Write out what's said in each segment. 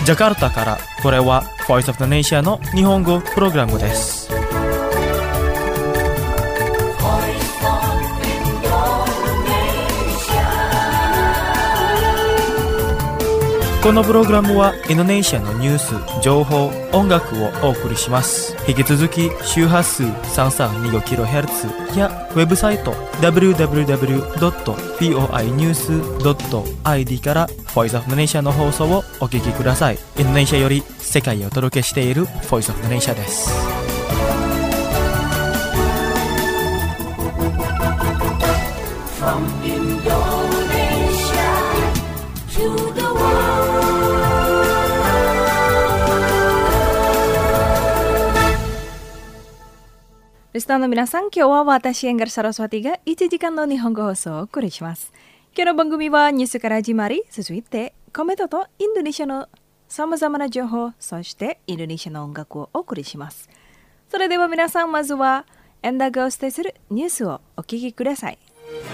ジャカルタから、これは Voice of the Nation の日本語プログラムです。このプログラムはインドネシアのニュース、情報、音楽をお送りします。引き続き周波数 3325kHz やウェブサイト www.voinews.id から Voice of the Nation の放送をお聞きください。インドネシアより世界へお届けしている Voice of the Nation です。From Indonesia to the world. リスナーの皆さん、今日は私エンガルサラスワティが1時間の日本語放送をお送りします。今日の番組はニュースから始まり、続いてコメントとインドネシアのさまざまな情報、そしてインドネシアの音楽をお送りします。それでは皆さん、まずはエンダーがお伝えするニュースをお聞きください。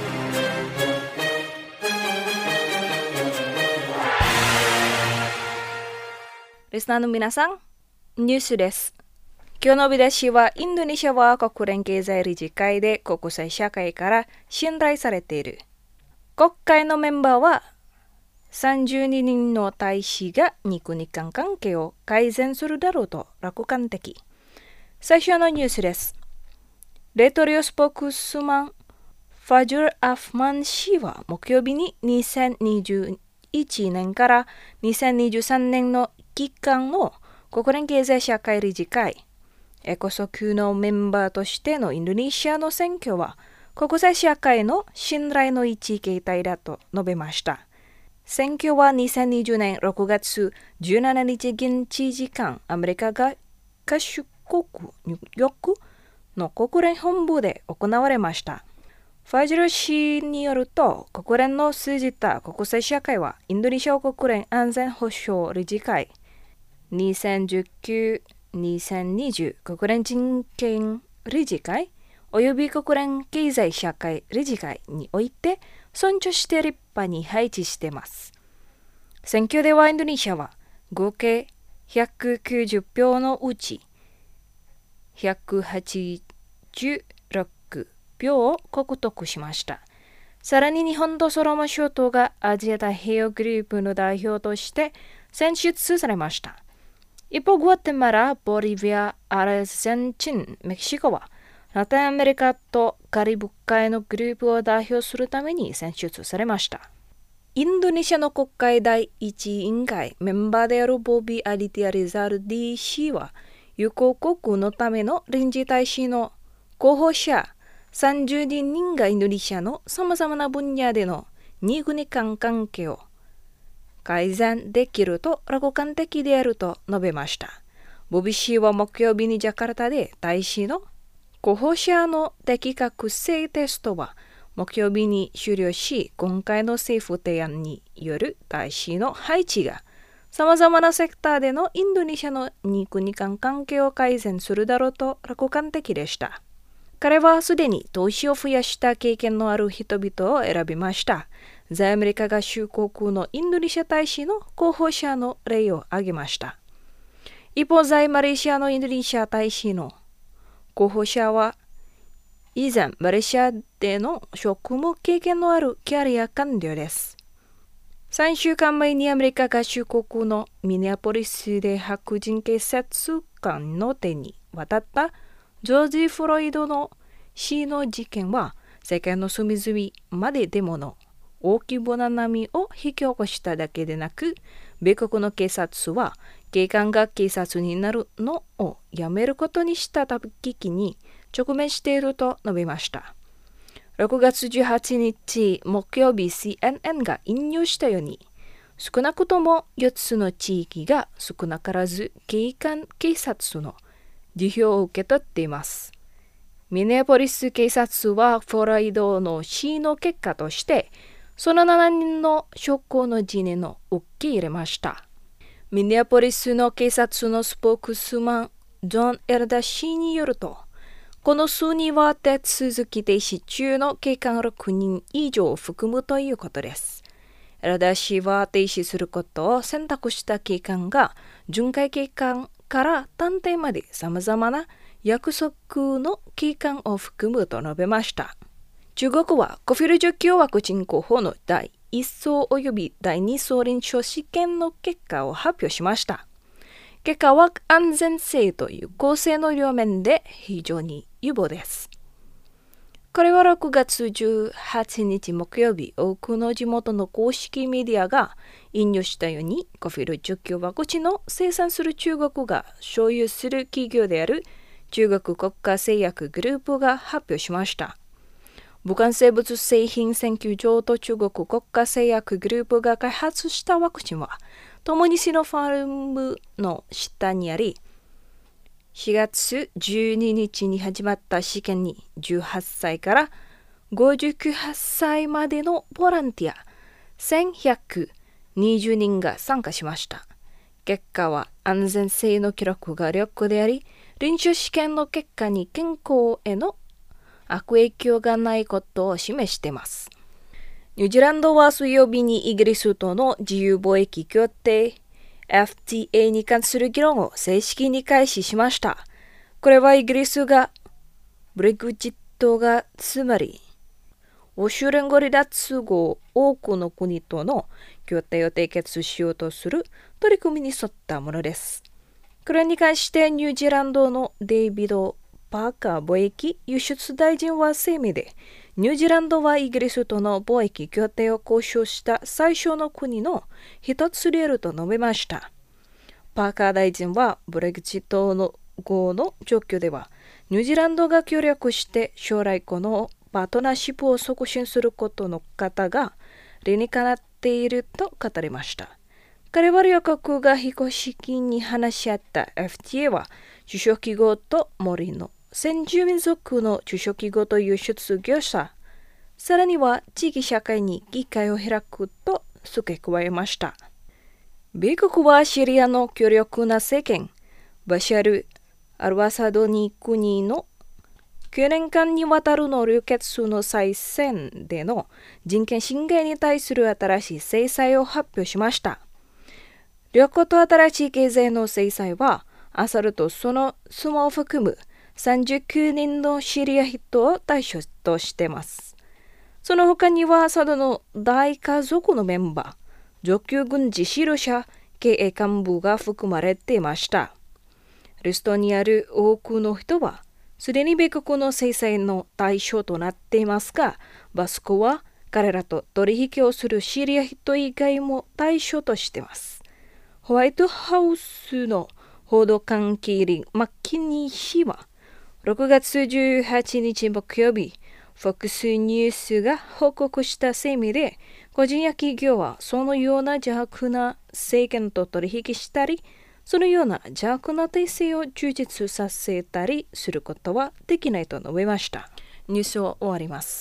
リスナーの皆さん、ニュースです。今日の見出しは、インドネシアは国連経済理事会で国際社会から信頼されている。国会のメンバーは32人の大使が日韓関係を改善するだろうと楽観的。最初のニュースです。レトリオスポークスマンファジュル・アフマン氏は木曜日に2021年から2023年の期間の国連経済社会理事会エコソ級のメンバーとしてのインドネシアの選挙は国際社会の信頼の一形態だと述べました。選挙は2020年6月17日現地時間アメリカが合衆国ニューヨークの国連本部で行われました。ファジル氏によると、国連の通じた国際社会はインドネシア国連安全保障理事会2019-2020国連人権理事会および国連経済社会理事会において尊重して立派に配置しています。選挙ではインドネシアは合計190票のうち186票を獲得しました。さらに日本とソロモン諸島がアジア太平洋グループの代表として選出されました。一方、グアテマラ、ボリビア、アルゼンチン、メキシコは、ラテンアメリカとカリブ海のグループを代表するために選出されました。インドネシアの国会第一委員会メンバーであるボビー・アディティア・リザルディ氏は、友好国のための臨時大使の候補者30人がインドネシアのさまざまな分野での日韓関係を改善できると楽観的であると述べました。ボビ氏は木曜日にジャカルタで大使の候補者の適格性テストは木曜日に終了し、今回の政府提案による大使の配置がさまざまなセクターでのインドネシアの日韓関係を改善するだろうと楽観的でした。彼はすでに投資を増やした経験のある人々を選びました。在アメリカ合衆国のインドネシア大使の候補者の例を挙げました。一方、在マレーシアのインドネシア大使の候補者は、以前マレーシアでの職務経験のあるキャリア官僚です。3週間前にアメリカ合衆国のミネアポリスで白人警察官の手に渡ったジョージ・フロイドの死の事件は世界の隅々までデモの大規模な波を引き起こしただけでなく、米国の警察は警官が警察になるのをやめることにした危機に直面していると述べました。6月18日木曜日 CNN が引用したように、少なくとも4つの地域が少なからず警察の辞表を受け取っています。ミネアポリス警察はフロイドの死の結果としてその7人の証拠の辞任を受け入れました。ミネアポリスの警察のスポークスマンジョン・エルダ氏によると、この数人は手続き停止中の警官6人以上を含むということです。 エラダ氏は停止することを選択した期間が巡回期間から探偵まで様々な約束の期間を含むと述べました。中国はコフィル除去ワクチン候補の第1層及び第2層臨床試験の結果を発表しました。結果は安全性と有効性の両面で非常に有望です。これは6月18日木曜日、多くの地元の公式メディアが引用したように、コフィル除去ワクチンを生産する中国が所有する企業である中国国家製薬グループが発表しました。武漢生物製品研究所と中国国家製薬グループが開発したワクチンは、共にシノファームの下にあり、4月12日に始まった試験に18歳から58歳までのボランティア1120人が参加しました。結果は安全性の記録が良好であり、臨床試験の結果に健康への悪影響がないことを示しています。ニュージーランドは水曜日にイギリスとの自由貿易協定FTA に関する議論を正式に開始しました。これはイギリスがブレグジットがつまり欧州連合離脱後多くの国との協定を締結しようとする取り組みに沿ったものです。これに関してニュージーランドのデイビド・パーカー貿易輸出大臣は声明で、ニュージーランドはイギリスとの貿易協定を交渉した最初の国の一つであると述べました。パーカー大臣はブレグジット後の状況では、ニュージーランドが協力して将来このパートナーシップを促進することの方が理にかなっていると語りました。彼は両国が非公式に話し合った FTA は、中小企業と森の先住民族の中小企業と輸出業者、さらには地域社会に議会を開くと付け加えました。米国はシリアの強力な政権、バシャル・アルアサドに国の9年間にわたるの流血の再選での人権侵害に対する新しい制裁を発表しました。両国と新しい経済の制裁は、アサルとその妻を含む39人のシリア人を対象としています。その他にはアサドの大家族のメンバー、上級軍事指導者、経営幹部が含まれていました。リストにある多くの人は、すでに米国の制裁の対象となっていますが、バスコは彼らと取引をするシリア人以外も対象としています。ホワイトハウスの報道官キーリン・マッキニー氏は、6月18日木曜日、FOX ニュースが報告した声明で、個人や企業はそのような邪悪な政権と取引したり、そのような邪悪な体制を充実させたりすることはできないと述べました。ニュースを終わります。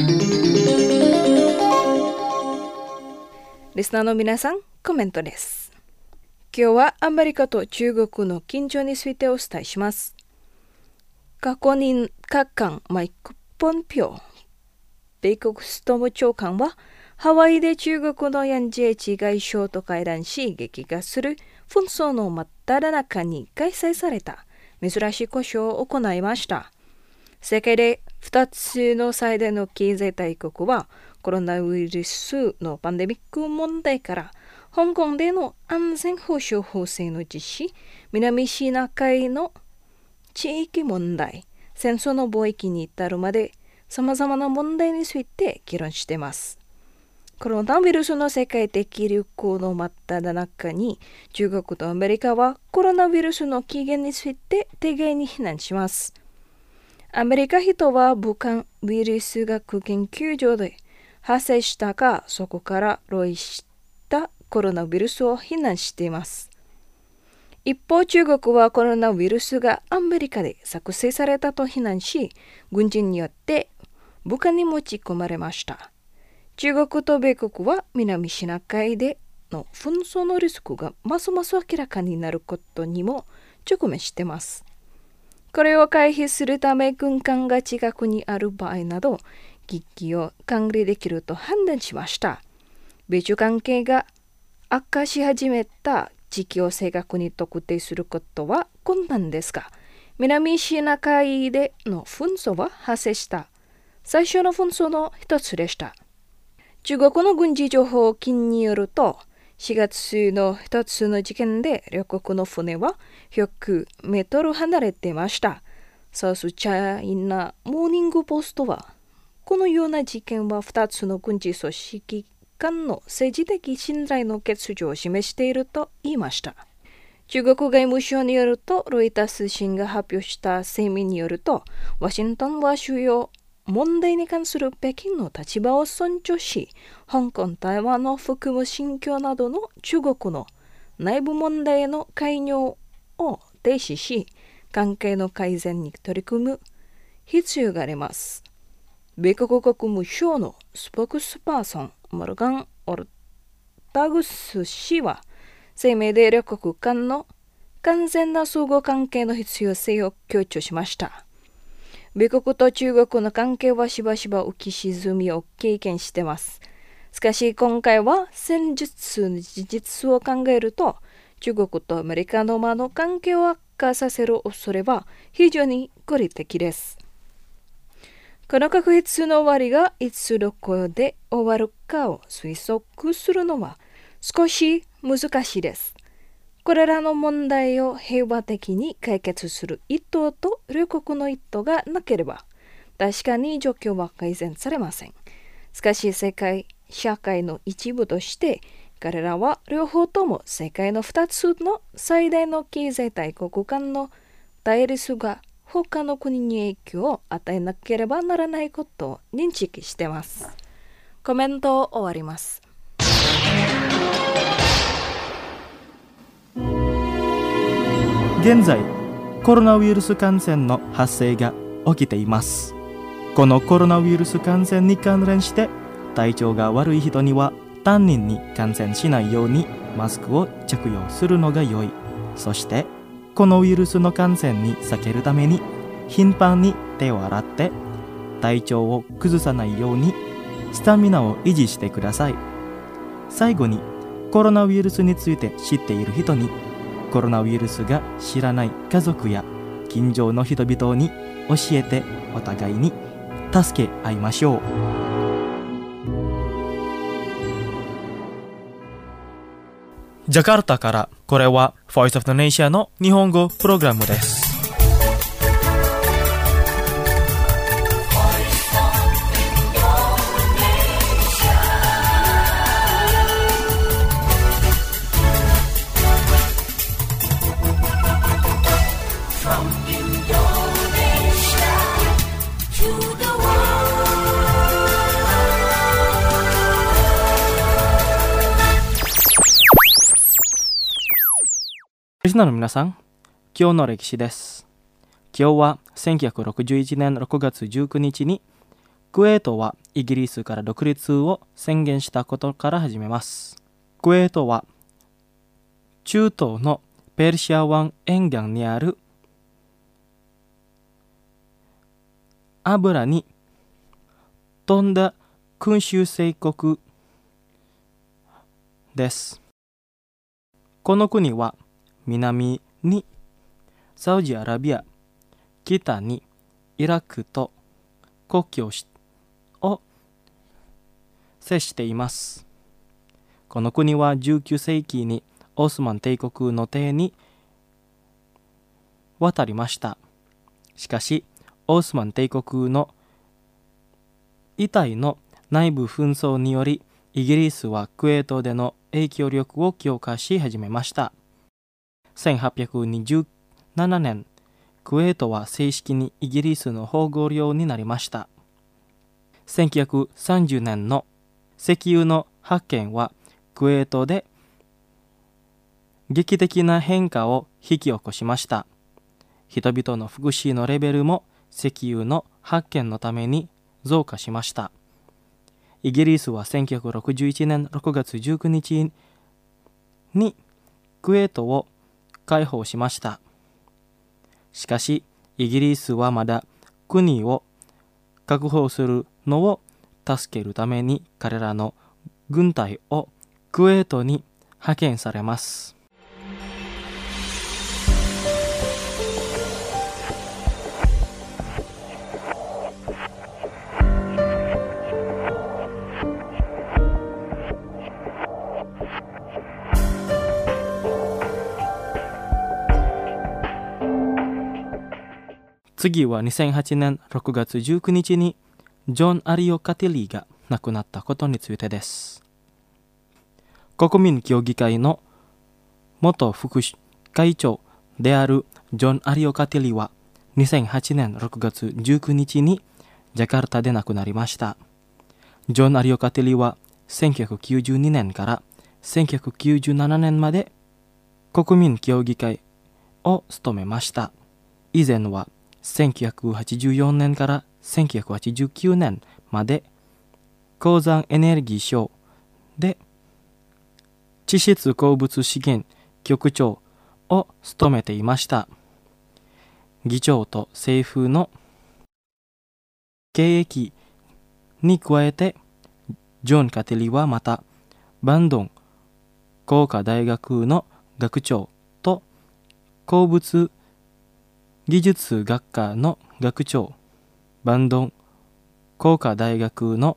リスナーの皆さん、コメントです。今日はアメリカと中国の緊張についてお伝えします。過去に各官マイク・ポンピョ、米国ストーム長官はハワイで中国のヤンジェイチ外相と会談し、激化する紛争の真っ只中に開催された珍しい交渉を行いました。世界で2つの最大の経済大国はコロナウイルスのパンデミック問題から香港での安全保障法制の実施、南シナ海の地域問題、戦争の貿易に至るまで様々な問題について議論しています。コロナウイルスの世界的流行の真っ只中に、中国とアメリカはコロナウイルスの起源について互いに非難します。アメリカ人は武漢ウイルス学研究所で発生したか、そこから漏洩したコロナウイルスを非難しています。一方、中国はコロナウイルスがアメリカで作成されたと非難し、軍人によって武漢に持ち込まれました。中国と米国は南シナ海での紛争のリスクがますます明らかになることにも直面しています。これを回避するため、軍艦が近くにある場合など、危機を管理できると判断しました。 米中関係が悪化し始めた時期を正確に特定することは困難ですが、南シナ海での紛争は発生した最初の紛争の一つでした。中国の軍事情報金によると、4月の一つの事件で両国の船は100メートル離れていました。サウスチャイナモーニングポストは、このような事件は2つの軍事組織間の政治的信頼の欠如を示していると言いました。中国外務省によると、ロイター通信が発表した声明によると、ワシントンは主要問題に関する北京の立場を尊重し、香港、台湾の含む新疆などの中国の内部問題への介入を停止し、関係の改善に取り組む必要があります。米国国務省のスポークスパーソン、モルガン・オルタグス氏は、声明で両国間の完全な相互関係の必要性を強調しました。米国と中国の関係はしばしば浮き沈みを経験しています。しかし今回は戦術の事実を考えると、中国とアメリカの間の関係を悪化させる恐れは非常に合理的です。この確率の終わりがいつどこで終わるかを推測するのは少し難しいです。これらの問題を平和的に解決する意図と両国の意図がなければ、確かに状況は改善されません。しかし世界社会の一部として、彼らは両方とも世界の2つの最大の経済大国間の対立が他の国に影響を与えなければならないことを認識しています。コメントを終わります。 現在、コロナウイルス感染の発生が起きています。このコロナウイルス感染に関連して、体調が悪い人には他人に感染しないようにマスクを着用するのが良い。そして、このウイルスの感染に避けるために頻繁に手を洗って体調を崩さないようにスタミナを維持してください。最後に、コロナウイルスについて知っている人に、コロナウイルスが知らない家族や近所の人々に教えて、お互いに助け合いましょう。ジャカルタから、これは Voice of the Nation の日本語プログラムです。リスナーの皆さん、今日の歴史です。今日は1961年6月19日にクウェートはイギリスから独立を宣言したことから始めます。クウェートは中東のペルシャ湾沿岸にある油に富んだ君主制国です。この国は南にサウジアラビア、北にイラクと国境を接しています。この国は19世紀にオスマン帝国の手に渡りました。しかし、オスマン帝国の遺体の内部紛争により、イギリスはクウェートでの影響力を強化し始めました。1827年、クウェートは正式にイギリスの保護領になりました。1930年の石油の発見はクウェートで劇的な変化を引き起こしました。人々の福祉のレベルも石油の発見のために増加しました。イギリスは1961年6月19日にクウェートを解放しました。しかし、イギリスはまだ国を確保するのを助けるために彼らの軍隊をクウェートに派遣されます。次は2008年6月19日にジョン・アリオ・カティリーが亡くなったことについてです。国民協議会の元副会長であるジョン・アリオ・カティリーは2008年6月19日にジャカルタで亡くなりました。ジョン・アリオ・カティリーは1992年から1997年まで国民協議会を務めました。以前は1984年から1989年まで鉱山エネルギー省で地質鉱物資源局長を務めていました。議長と政府の経営に加えてジョン・カティリーはまたバンドン工科大学の学長と鉱物技術学科の学長、バンドン工科大学の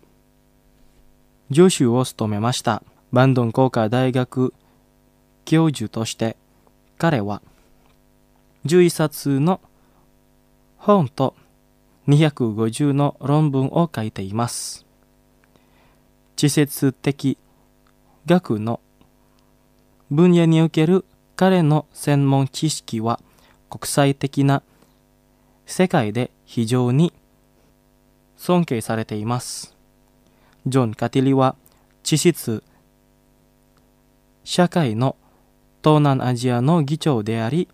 助手を務めました。バンドン工科大学教授として彼は11冊の本と250の論文を書いています。地質的学の分野における彼の専門知識は国際的な世界で非常に尊敬されています。ジョン・カティリは地質社会の東南アジアの議長であり、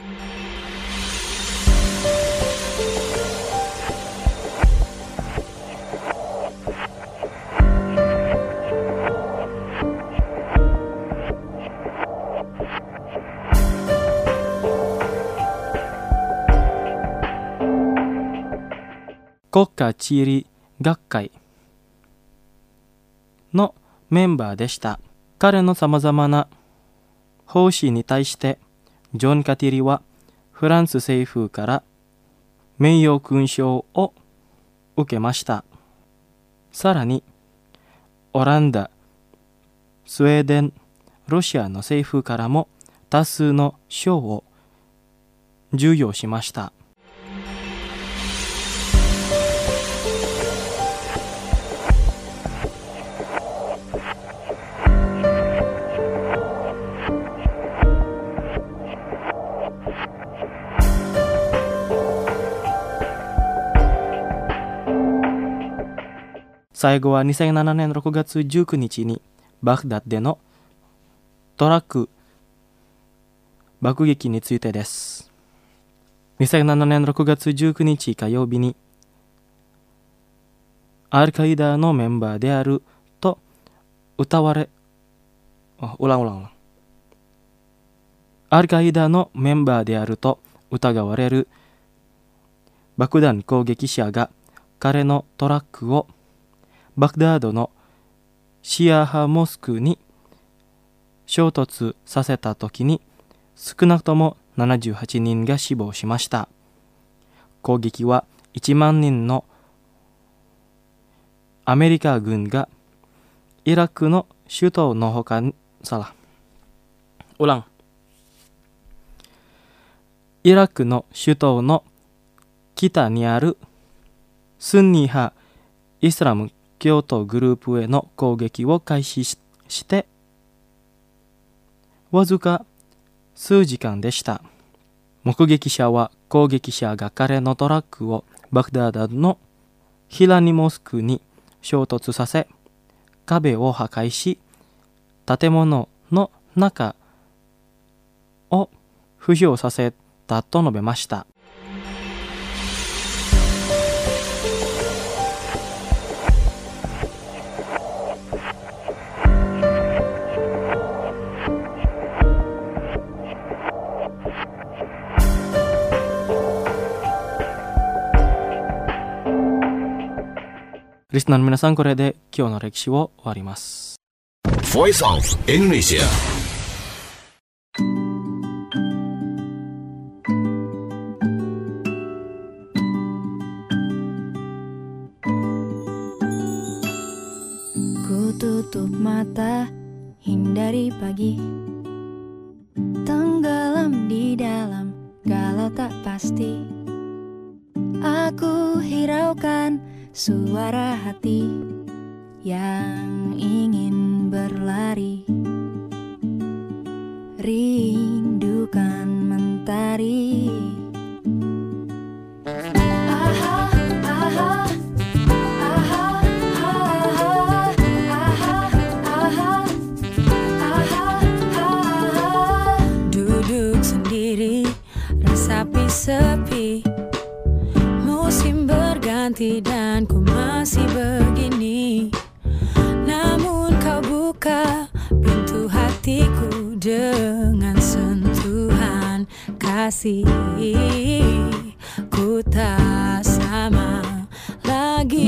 国家地理学会のメンバーでした。彼のさまざまな方針に対してジョン・カティリはフランス政府から名誉勲章を受けました。さらにオランダ、スウェーデン、ロシアの政府からも多数の賞を授与しました。最後は2007年6月19日にバグダッドでのトラック爆撃についてです。2007年6月19日火曜日にアルカイダのメンバーであるとアルカイダのメンバーであると疑われる爆弾攻撃者が彼のトラックをバグダードのシア派モスクに衝突させたときに少なくとも78人が死亡しました。攻撃は1万人のアメリカ軍がイラクの首都の他にイラクの首都の北にあるスンニ派イスラム教徒グループへの攻撃を開始してわずか数時間でした。目撃者は攻撃者が彼のトラックをバグダードのヒラニモスクに衝突させ壁を破壊し建物の中を浮上させたと述べました。 リスナーの皆さん、これで今日の歴史を終わります。 Voice of Indonesia。 Tutup mata, hindari pagi, tenggelam di dalam galau tak pasti. Aku hiraukan suara hati yang ingin berlari, rindukan mentari. Sepi, musim berganti dan ku masih begini. Namun kau buka pintu hatiku dengan sentuhan kasih. Ku tak sama lagi.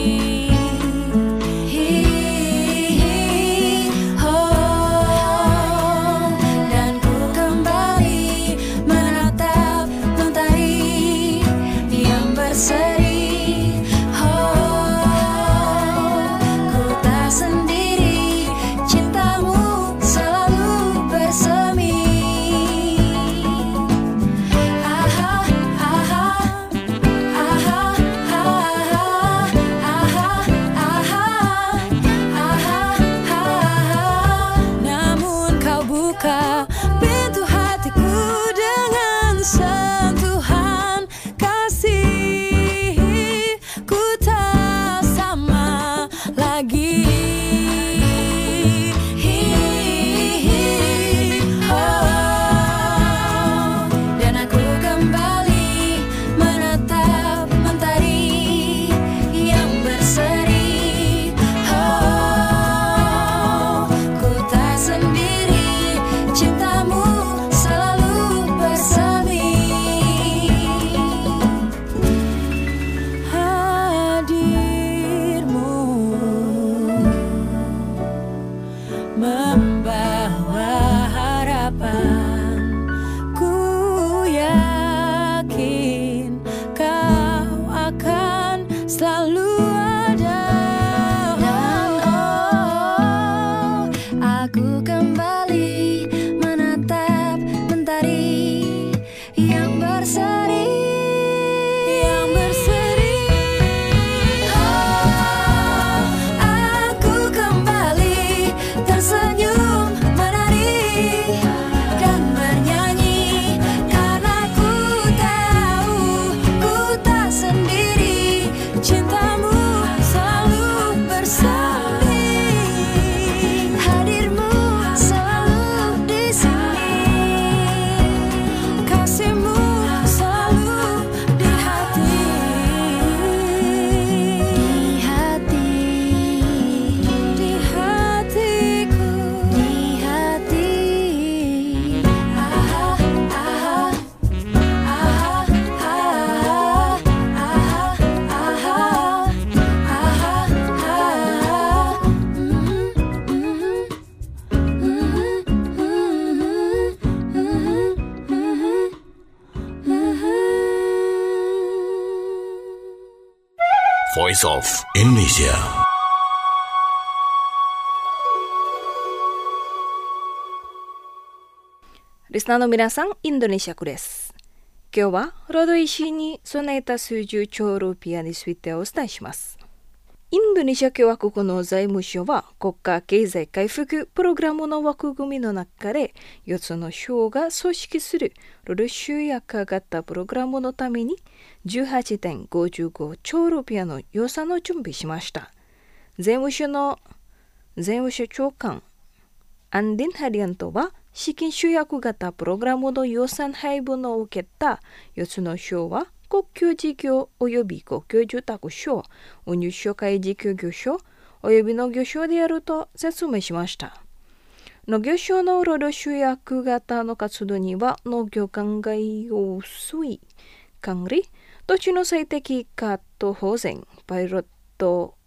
Voice of Indonesia。 リスナーの皆さん、インドネシア語です。今日はロード石に備えた数十兆ルピアについてお伝えします。インドネシア共和国の財務省は国家経済回復プログラムの枠組みの中で4つの省が組織するロル集約型プログラムのために 18.55 兆ルピアの予算を準備しました。税務署長官アンディン・ハリアントは資金集約型プログラムの予算配分を受けた4つの省は国有事業及び国有住宅省、運輸所会事業業所及び農業省であると説明しました。農業省の労働集約型の活動には農業灌漑用水、管理、土地の最適化と保全、パイロット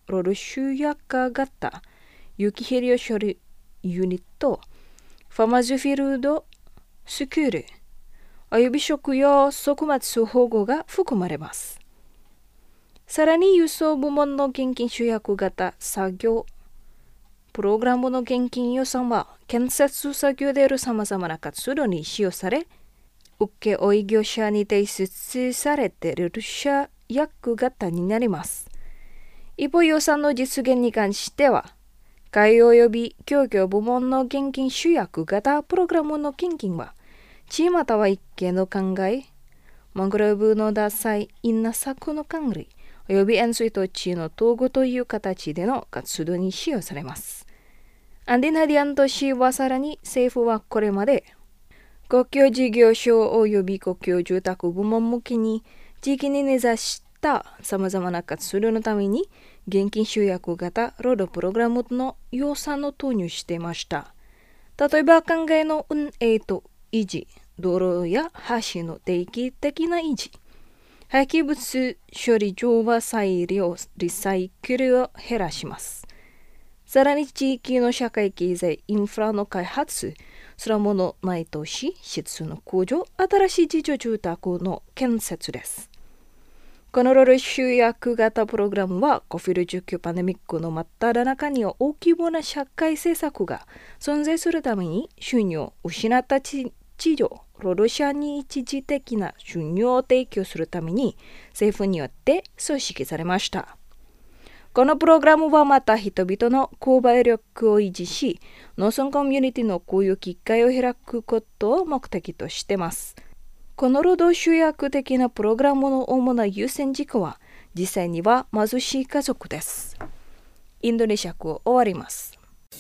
ロール集約型雪ヘリ処理ユニット、ファマズフィールドスクールおよび食用作物保護が含まれます。さらに輸送部門の現金集約型作業プログラムの現金予算は建設作業であるさまざまな活動に使用され、請負業者に提出されている社約型になります。一方、予算の実現に関しては、海洋及び漁業部門の現金集約型プログラムの献金は、地または一系の灌漑、マングローブの伐採、稲作の管理、および塩水と地の統合という形での活動に使用されます。アンディナディアン都市はさらに政府はこれまで公共事業所および公共住宅部門向けに地域に根ざしたさまざまな活動のために現金集約型労働プログラムの予算を投入していました。例えば灌漑の運営と維持、道路や橋の定期的な維持、廃棄物処理場は再利用リサイクルを減らします。さらに地域の社会経済インフラの開発、空物内投資、質の向上、新しい自助住宅の建設です。このロール集約型プログラムは COVID-19 パンデミックの真っ只中には大規模な社会政策が存在するために収入を失った地上労働者に一時的な収入を提供するために政府によって組織されました。このプログラムはまた人々の購買力を維持し、農村コミュニティの雇用機会を開くことを目的としています。この労働集約的なプログラムの主な優先事項は、実際には貧しい家族です。インドネシア語を終わります。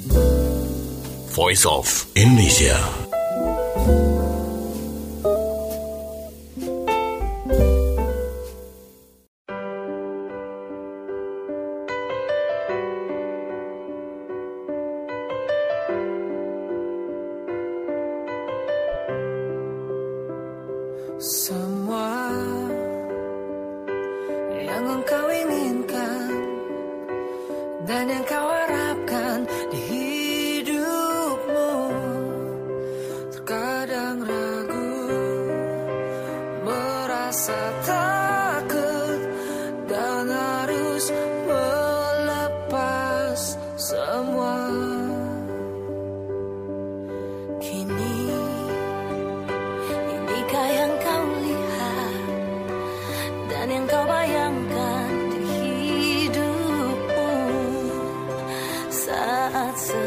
Voice of Indonesia. Semua yang engkau inginkan dan yang kau harapkan di hidupmu, terkadang ragu, merasa takut dan harus melepas semua. Inikah yang kau lihat dan yang kau bayangkan di hidupmu saat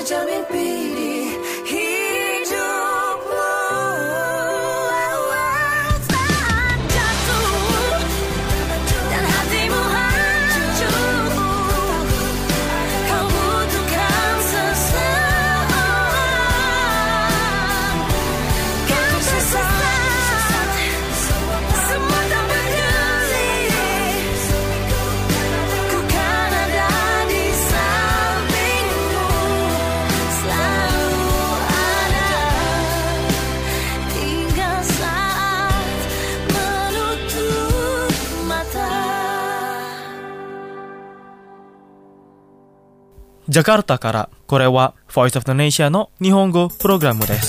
terjamin pilih hidupmu. Saat jatuh dan hatimu hancur, kau butuhkan seseorang. Kau sesat, semua tak peduli, ku kan ada di sampingmu, selalu ada hingga saat menutup mata. Jakarta からこれは Voice of the Nation の日本語プログラムです。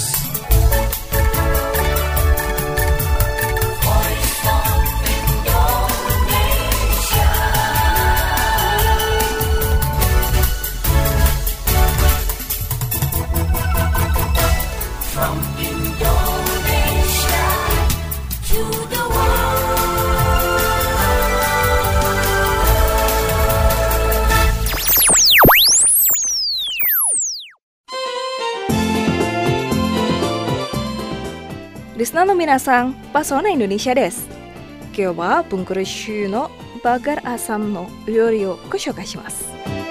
リスナーの皆さん、パソナインドネシアです。今日はブンクル州のバガルアサムの料理をご紹介します。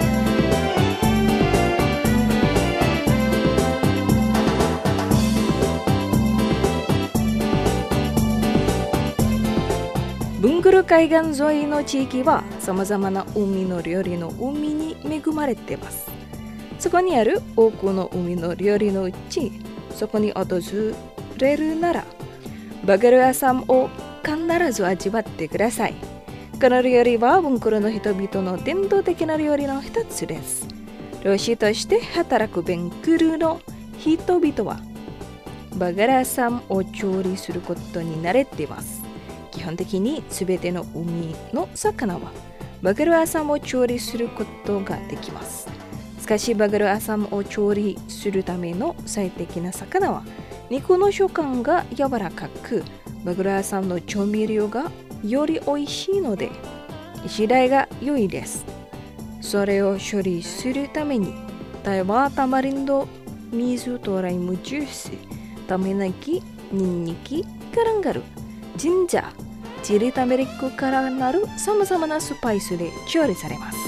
ブンクル海岸沿いの地域はさまざまな海の料理の海に恵まれています。そこにある多くの海の料理のうち、そこに訪れるならバガルアサムを必ず味わってください。この料理はブンクルの人々の伝統的な料理の一つです。漁師として働くブンクルの人々はバガルアサムを調理することに慣れています。基本的にすべての海の魚はバガルアサムを調理することができます。しかしバガルアサムを調理するための最適な魚は肉の食感が柔らかく、バガルアサムの調味料がより美味しいので次第が良いです。それを処理するためにタイはタマリンド、水とライムジュース、タマネギ、ニンニク、カランガル、ジンジャー、チリタメリックからなるさまざまなスパイスで調理されます。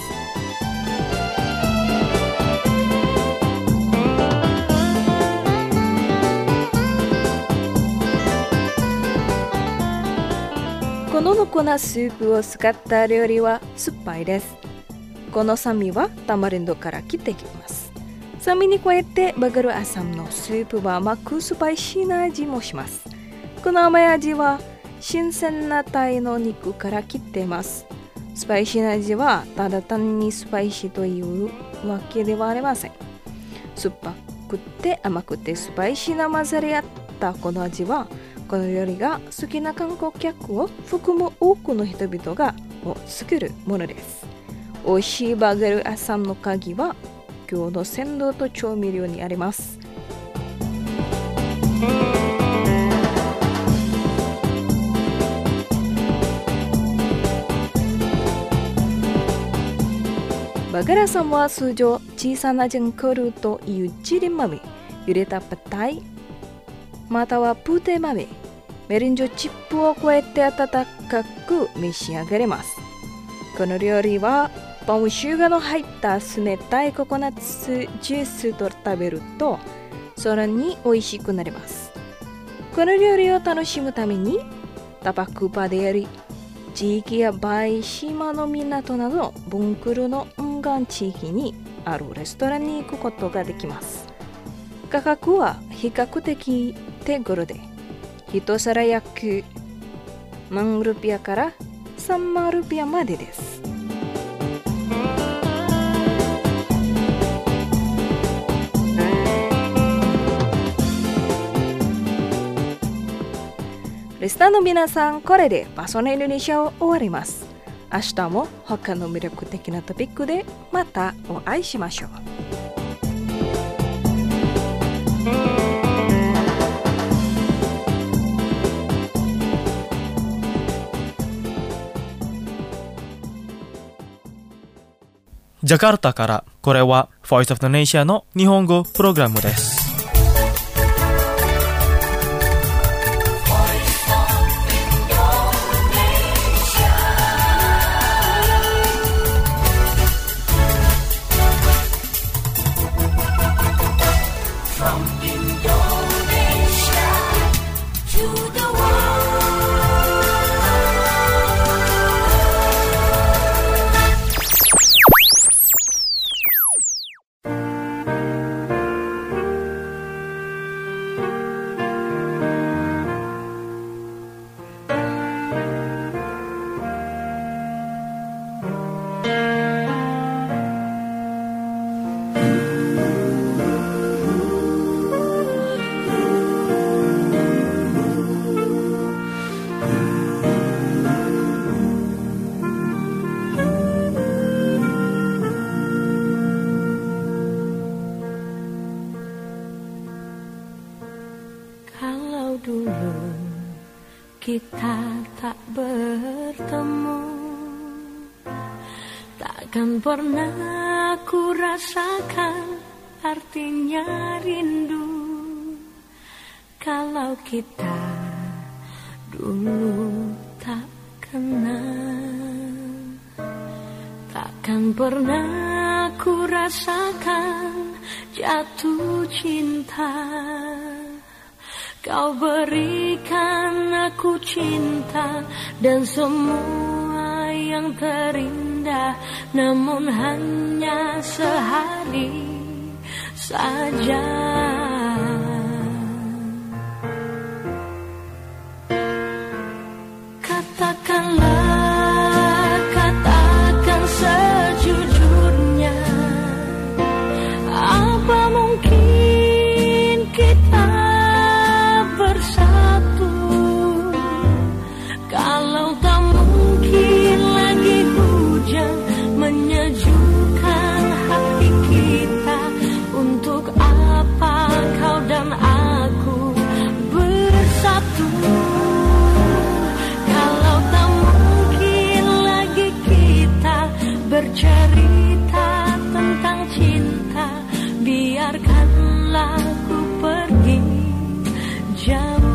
この濃厚なスープを使った料理は酸っぱいです。この酸味はタマリンドから来てきます。酸味に加えてバガルアサムのスープは甘くスパイシーな味もします。この甘い味は新鮮なタイの肉から来ています。スパイシーな味はただ単にスパイシーというわけではありません。酸っぱくて甘くてスパイシーな混ざり合ったこの味は、この料理が好きな観光客を含む多くの人々が作るものです。美味しいバガルアサムの鍵は今日の鮮度と調味料にあります。バガルアサムは通常小さなジャンコルというチリ豆、茹でたパタイ、またはプーテ豆、メレンジョチップを加えて温かく召し上がれます。この料理はパンシュガーの入った冷たいココナッツジュースと食べるとさらに美味しくなります。この料理を楽しむためにタパクパであり、地域やバイ島の港などブンクルの沿岸地域にあるレストランに行くことができます。価格は比較的手頃で、一皿約万ルピアから3万ルピアまでです。リスナーの皆さん、これでパソナインドネシアを終わります。明日も他の魅力的なトピックでまたお会いしましょう。 ジャカルタから、これは Voice of the Nation の日本語プログラムです。 Kita tak bertemu, takkan pernah ku rasakan artinya rindu. Kalau kita dulu tak kenal, takkan pernah ku rasakan jatuh cinta. Kau berikan aku cinta dan semua yang terindah, namun hanya sehari saja. Katakan sejujurnya, apa mungkin kita bersatu kalau tak mungkin lagi hujan menyejukkan hati kita? Untuk apa kau dan aku bersatu kalau tak mungkin lagi kita bercerita tentang cinta? Biarkanlah ku pergi jauh.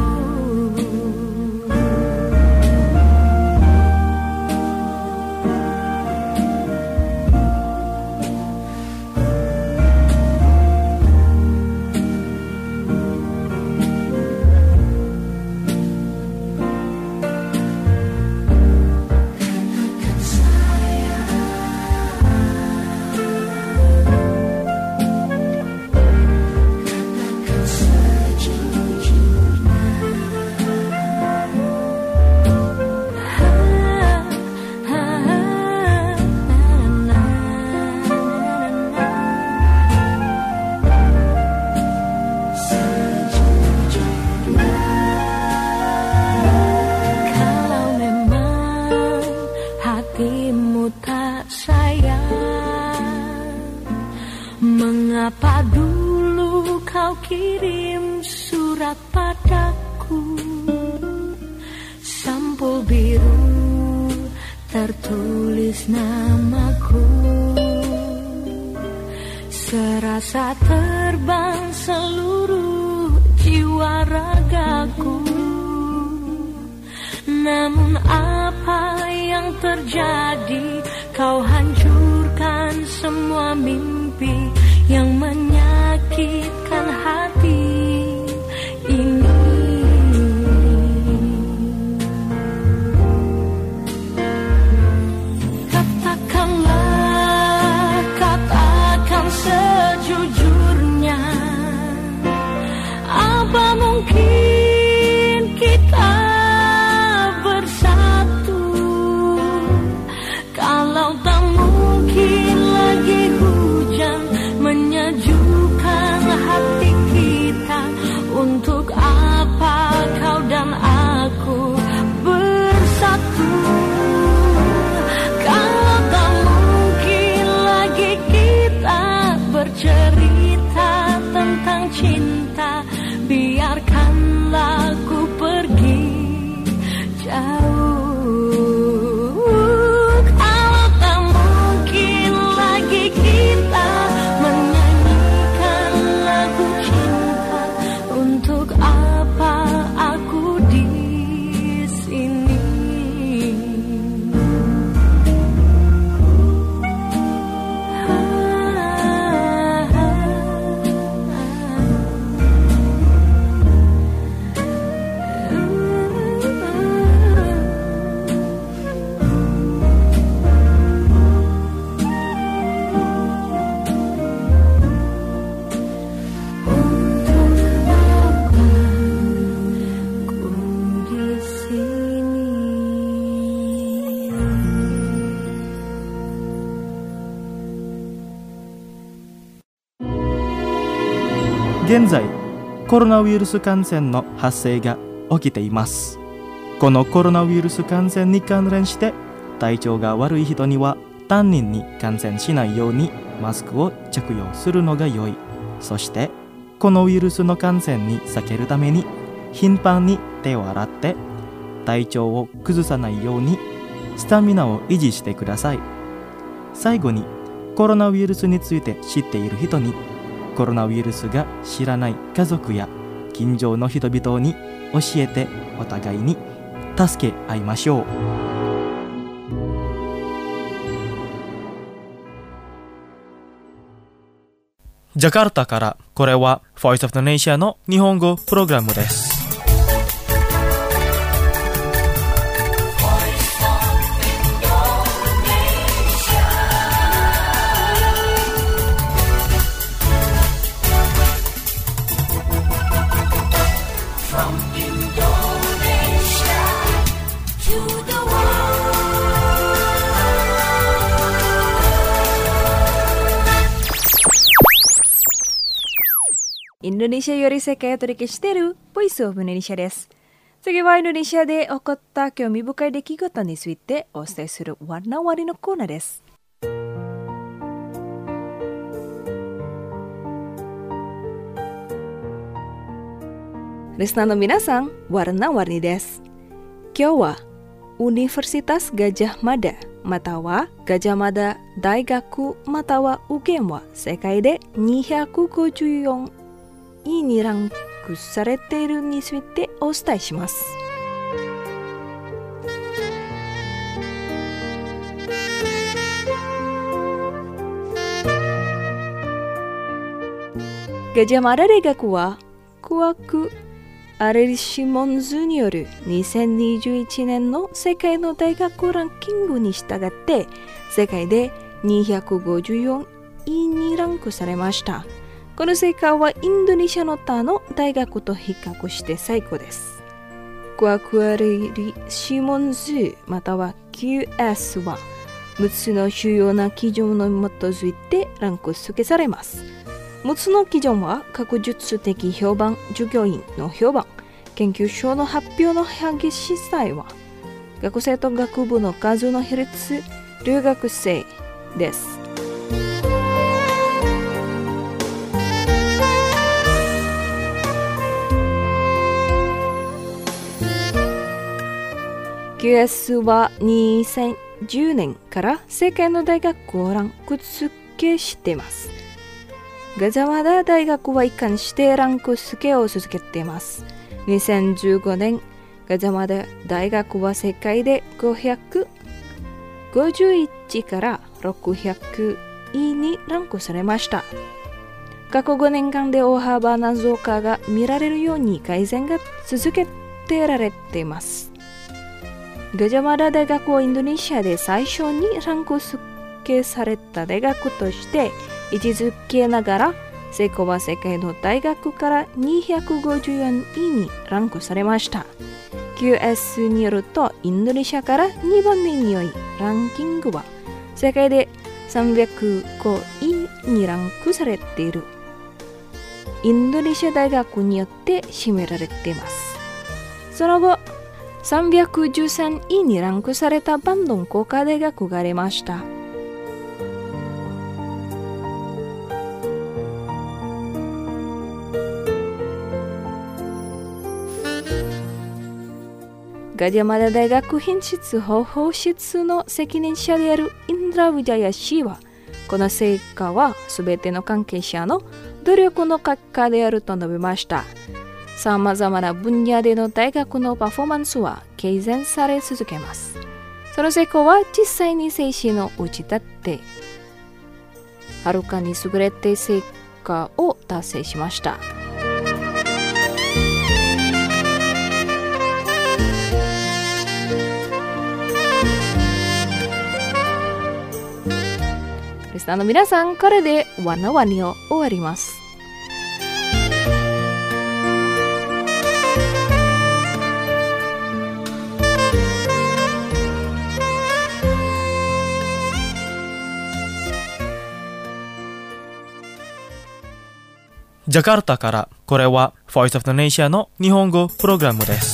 Mengapa dulu kau kirim surat padaku? Sampul biru tertulis namaku. Serasa terbang seluruh jiwa ragaku. Namun apa yang terjadi? Kau hancurkan semua mimpi yang menyakitkan hati ini. Katakan sejujurnya, apa mungkin kita bersatu kalau tak mungkin lagi hujan menyejukkan 現在コロナウイルス感染の発生が起きています。このコロナウイルス感染に関連して体調が悪い人には他人に感染しないようにマスクを着用するのが良い。そしてこのウイルスの感染に避けるために頻繁に手を洗って体調を崩さないようにスタミナを維持してください。最後にコロナウイルスについて知っている人にコロナウイルスが知らない家族や近所の人々に教えてお互いに助け合いましょう。ジャカルタからこれは Voice of the Nation の日本語プログラムです。 インドネシアより世界を取り消しているボイスオブインドネシアです。次はインドネシアで起こった興味深い出来事についてお伝えするワナワリのコーナーです。リスナーの皆さん、ワナワリです。今日はUniversitas Gajah Madaまたはガジャマダ大学またはウゲンは世界で254位にランクされているについてお伝えします。ガジャマダ大学はクワク・アレリシモンズによる2021年の世界の大学ランキングに従って世界で254位にランクされました。この成果はインドネシアの他の大学と比較して最高です。クワクアレリシモンズまたは QS は6つの主要な基準に基づいてランク付けされます。6つの基準は学術的評判、従業員の評判、研究所の発表の激しさは、学生と学部の数の比率、留学生です。QS は2010年から世界の大学をランク付けしています。ガジャマダ大学は一貫してランク付けを続けています。2015年、ガジャマダ大学は世界で551から600位にランクされました。過去5年間で大幅な増加が見られるように改善が続けてられています。ガジャマダ大学はインドネシアで最初にランク付けされた大学として位置づけながら、成功は世界の大学から254位にランクされました。QS によると、インドネシアから2番目に良いランキングは世界で305位にランクされているインドネシア大学によって占められています。その後、313位にランクされたバンドン工科大学がありました。ガジャマダ大学品質方法室の責任者であるインドラ・ウィジャヤ氏は、この成果はすべての関係者の努力の結果であると述べました。さまざまな分野での大学のパフォーマンスは改善され続けます。その成功は実際に精神を打ち立て、はるかに優れた成果を達成しました。リスナーの皆さん、これでワナワニを終わります。 ジャカルタから、これは Voice of Indonesia の日本語プログラムです。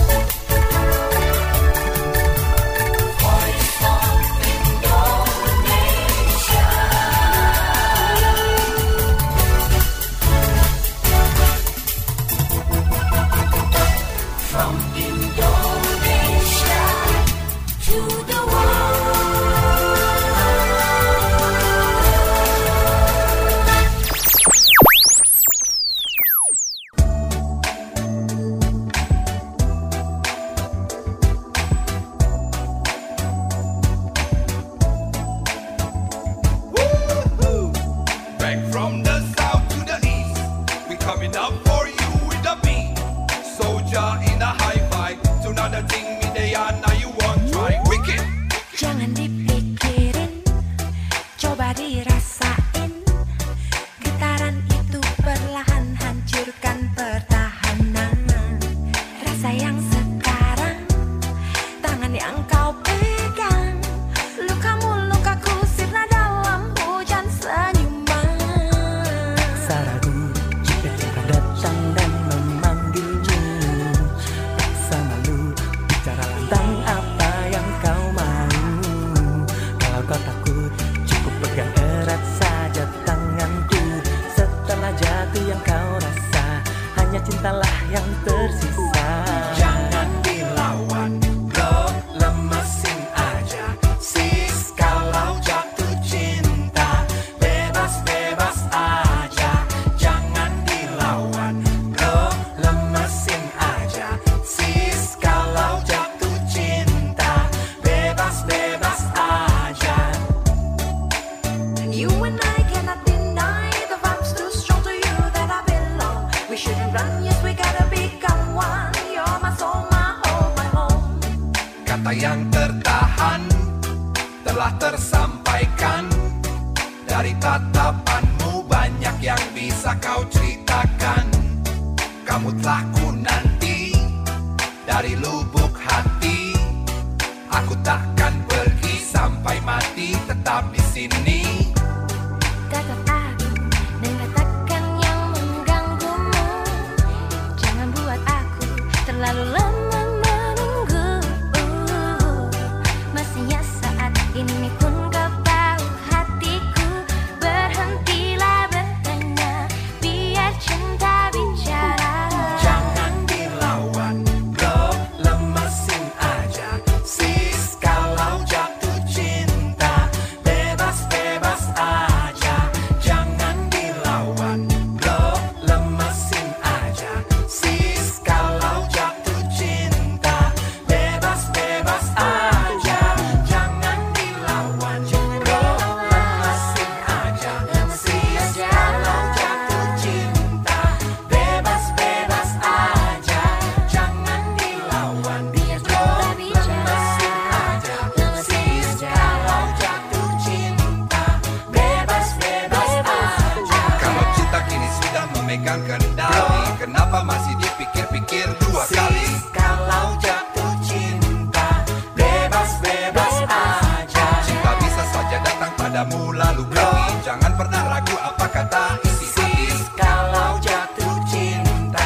Jangan dipikirin, coba dirasain. Getaran itu perlahan hancurkan pertahanan. Rasa yang sekarang, tangan yang kau pegang. Lukamu, lukaku, sirna dalam hujan senyuman. Saragu jika dia datang dan memanggilmu. Rasa malu bicara tentang apa yang kau mau. Kalau kau takut, cukup pegang erat saja tanganku. Setelah jatuh yang kau rasa, hanya cintalah yang tersisa. Jangan dilawan, bro, lemesin aja. Sis, kalau jatuh cinta, bebas-bebas aja. Jangan dilawan, bro, lemesin aja. Sis, kalau jatuh cinta, bebas-bebas aja. You and I cannot deny the vibe's too strong to you that I belong. We shouldn't run, yes we gotta become one. You're my soul, my home, my home. Kata yang tertahan telah tersampaikan. Dari tatapanmu banyak yang bisa kau ceritakan. Kamu telah ku nanti dari lubuk hati. Aku takkan pergi sampai mati, tetap di sini. Tatap aku dan katakan yang mengganggumu. Jangan buat aku terlalu lama menunggu. Mestinya saat ini pun kau tahu hatiku. Berhentilah bertanya, biar cinta bicara. Jangan dilawan, bro, lemesin aja. Sis, kalau jatuh cinta, bebas-bebas aja. Jangan dilawan, bro, lemesin aja. Sis, kalau jatuh cinta, bebas-bebas aja. Jangan dilawan, bro, lemesin aja. Sis, kalau jatuh cinta, bebas-bebas aja. Jangan dilawan, bro, lemesin aja. Sis, kalau jatuh cinta, bebas-bebas aja. Kalau cinta kini sudah memegang kendali, kenapa masih dipikir-pikir dua kali? Kalau jatuh cinta, bebas-bebas aja. Cinta bisa saja datang padamu lalu pergi. Jangan pernah ragu apa kata isi hati. Kalau jatuh cinta,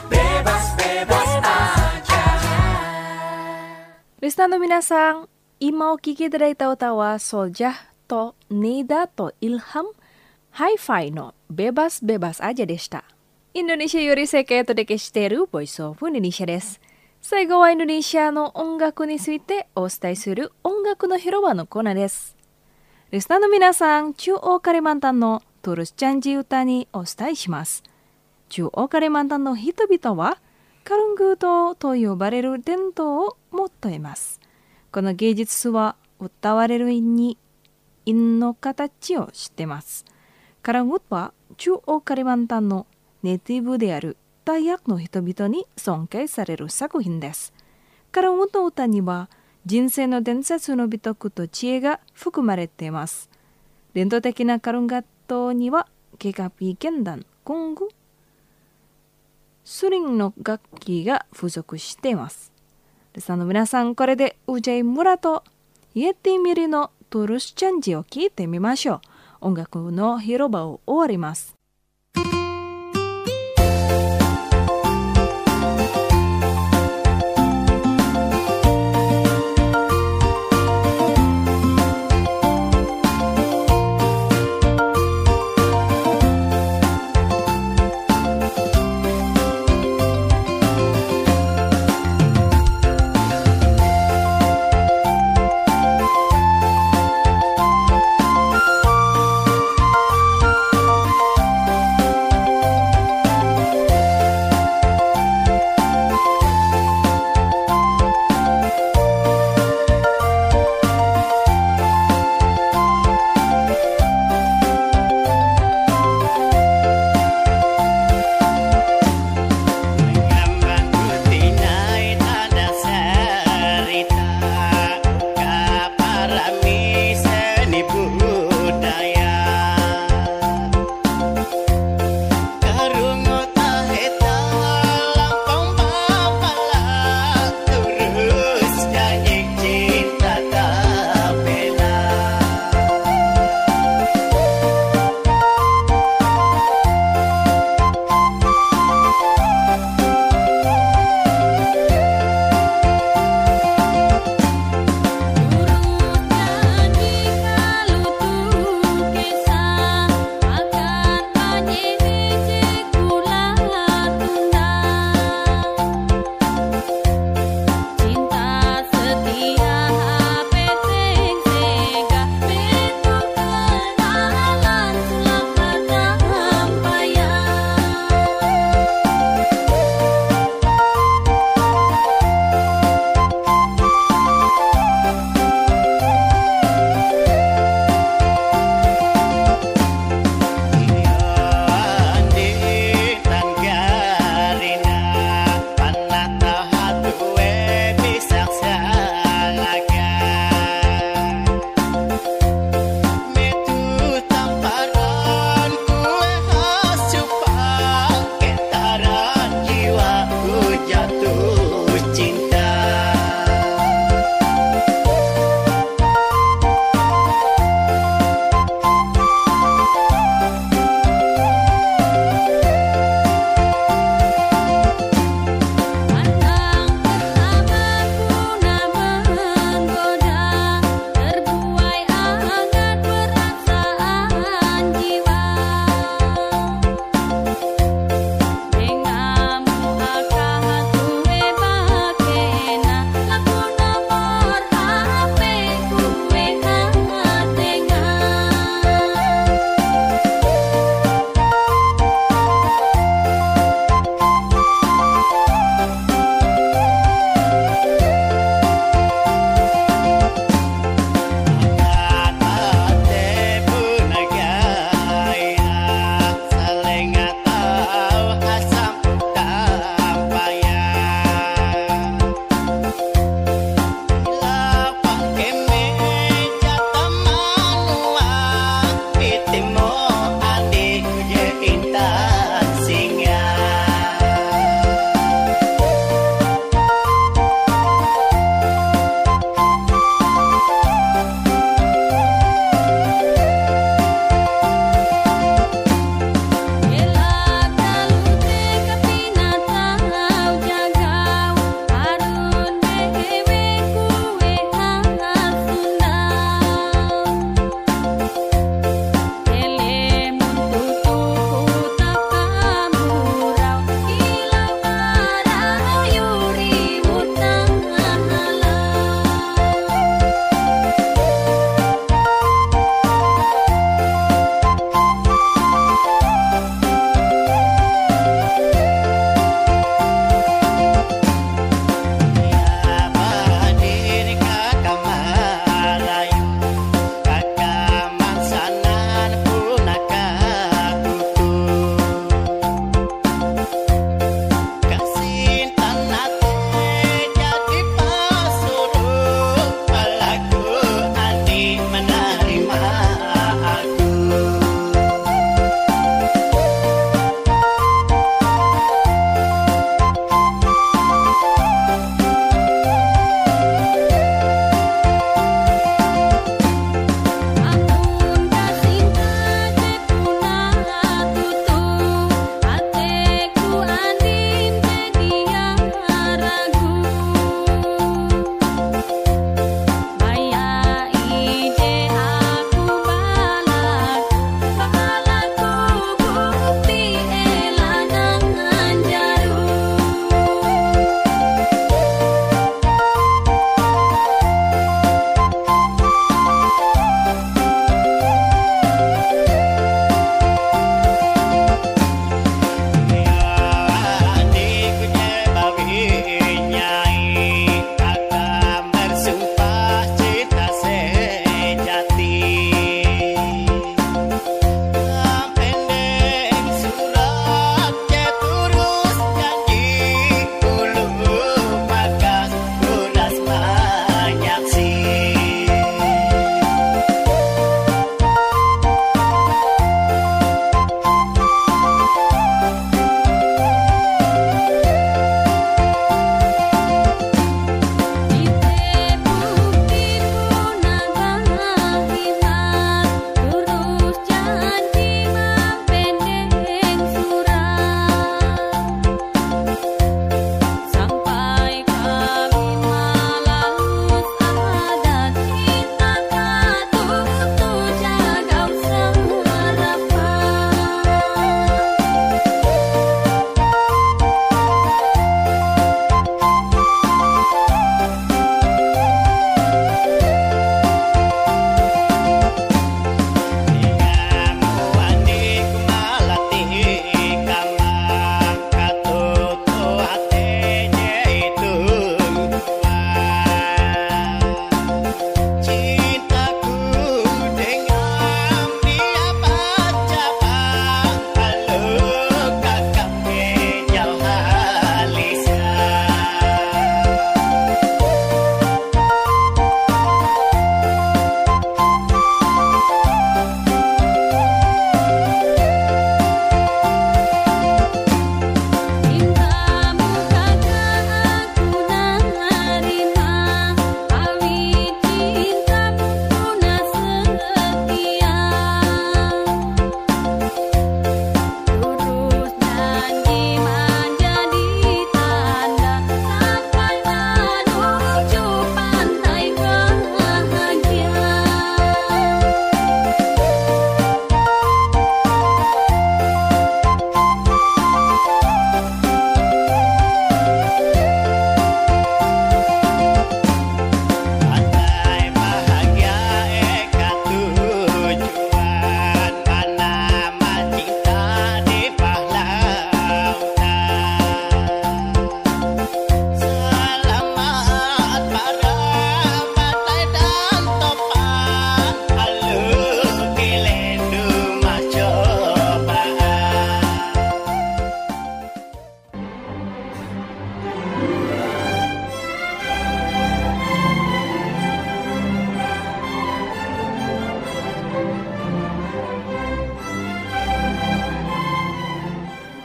bebas-bebas aja. リスナーの皆さん、今お聴きいただいた歌はソルジャーとネイダとイルハム、ハイファイのベバスベバスアジャでした。インドネシアより世界へと届けしているボイスオブインドネシアです。最後はインドネシアの音楽についてお伝えする音楽の広場のコーナーです。リスナーの皆さん、中央カリマンタンのトゥルスチャンジ歌にお伝えします。中央カリマンタンの人々はカルングートと呼ばれる伝統を持っています。この芸術は歌われる韻の形をしています。カラングートは中央カリマンタンのネイティブであるダヤクの人々に尊敬される作品です。カラングートの歌には人生の伝説の美徳と知恵が含まれています。伝統的なカルンガットにはケカピー剣弾、コング、スリンの楽器が付属しています。リスナーの皆さん、これでウジェイムラとイエティミリのトゥルスチャンジを聴いてみましょう。音楽の広場を終わります。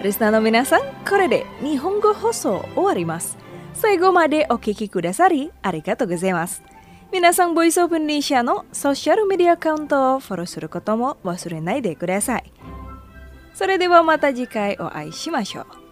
リスナーの皆さん、これで日本語放送終わります。最後までお聞きくださりありがとうございます。皆さん、ボイスオブインドネシアのソーシャルメディアアカウントをフォローすることも忘れないでください。それではまた次回お会いしましょう。